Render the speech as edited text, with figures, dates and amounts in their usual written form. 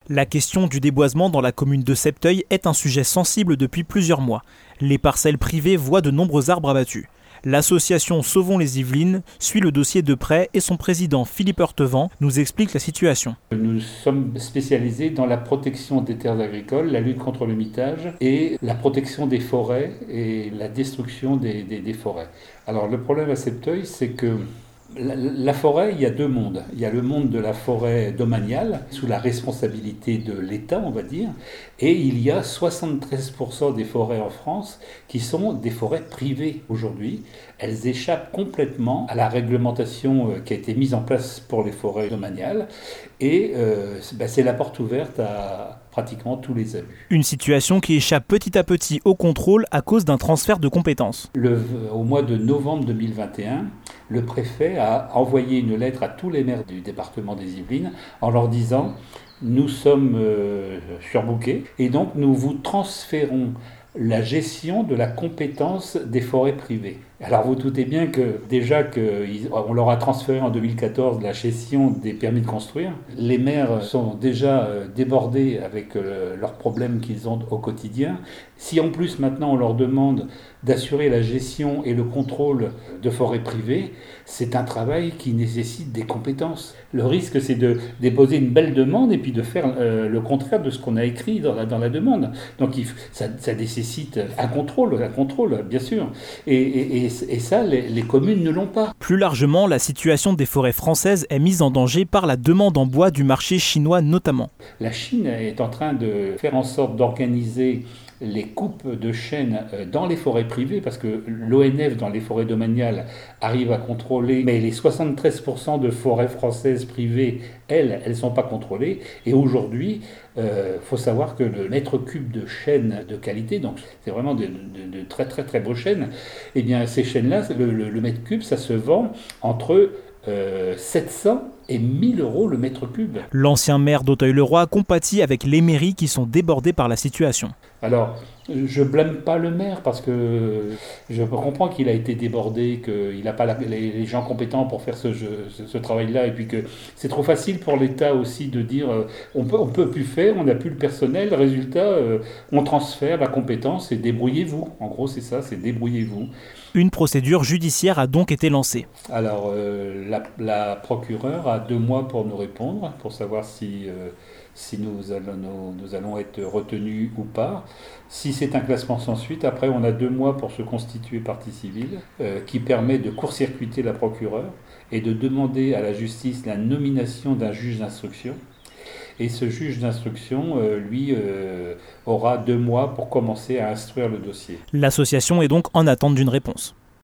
La question du déboisement dans la commune de Septeuil est un sujet sensible depuis plusieurs mois. Les parcelles privées voient de nombreux arbres abattus. L'association Sauvons les Yvelines suit le dossier de près et son président Philippe Heurtevent nous explique la situation. Nous sommes spécialisés dans la protection des terres agricoles, la lutte contre le mitage et la protection des forêts et la destruction des forêts. Alors le problème à Septeuil, c'est que la forêt, il y a deux mondes. Il y a le monde de la forêt domaniale, sous la responsabilité de l'État, on va dire, et il y a 73% des forêts en France qui sont des forêts privées aujourd'hui. Elles échappent complètement à la réglementation qui a été mise en place pour les forêts domaniales, et c'est la porte ouverte à pratiquement tous les abus. Une situation qui échappe petit à petit au contrôle à cause d'un transfert de compétences. Au mois de novembre 2021, le préfet a envoyé une lettre à tous les maires du département des Yvelines en leur disant « Nous sommes surbookés et donc nous vous transférons la gestion de la compétence des forêts privées. » Alors vous doutez bien que déjà qu'on leur a transféré en 2014 la gestion des permis de construire, les maires sont déjà débordés avec leurs problèmes qu'ils ont au quotidien. Si en plus maintenant on leur demande d'assurer la gestion et le contrôle de forêts privées, c'est un travail qui nécessite des compétences. Le risque, c'est de déposer une belle demande et puis de faire le contraire de ce qu'on a écrit dans la demande. Donc ça nécessite un contrôle bien sûr. Et ça, les communes ne l'ont pas. Plus largement, la situation des forêts françaises est mise en danger par la demande en bois du marché chinois notamment. La Chine est en train de faire en sorte d'organiser les coupes de chênes dans les forêts privées, parce que l'ONF dans les forêts domaniales arrive à contrôler, mais les 73% de forêts françaises privées, elles ne sont pas contrôlées. Et aujourd'hui, faut savoir que le mètre cube de chêne de qualité, donc c'est vraiment de très très très beaux chênes, et bien ces chênes-là, le mètre cube, ça se vend entre 700 et 1000 euros le mètre cube. L'ancien maire d'Auteuil-le-Roi compatit avec les mairies qui sont débordées par la situation. Alors, je blâme pas le maire parce que je comprends qu'il a été débordé, qu'il n'a pas les gens compétents pour faire ce travail-là, et puis que c'est trop facile pour l'État aussi de dire on peut plus faire, on n'a plus le personnel, résultat on transfère la compétence et débrouillez-vous. En gros c'est ça, c'est débrouillez-vous. Une procédure judiciaire a donc été lancée. Alors la procureure a 2 mois pour nous répondre, pour savoir si nous allons être retenus ou pas. Si c'est un classement sans suite, après on a 2 mois pour se constituer partie civile, qui permet de court-circuiter la procureure et de demander à la justice la nomination d'un juge d'instruction. Et ce juge d'instruction, lui, aura 2 mois pour commencer à instruire le dossier. L'association est donc en attente d'une réponse.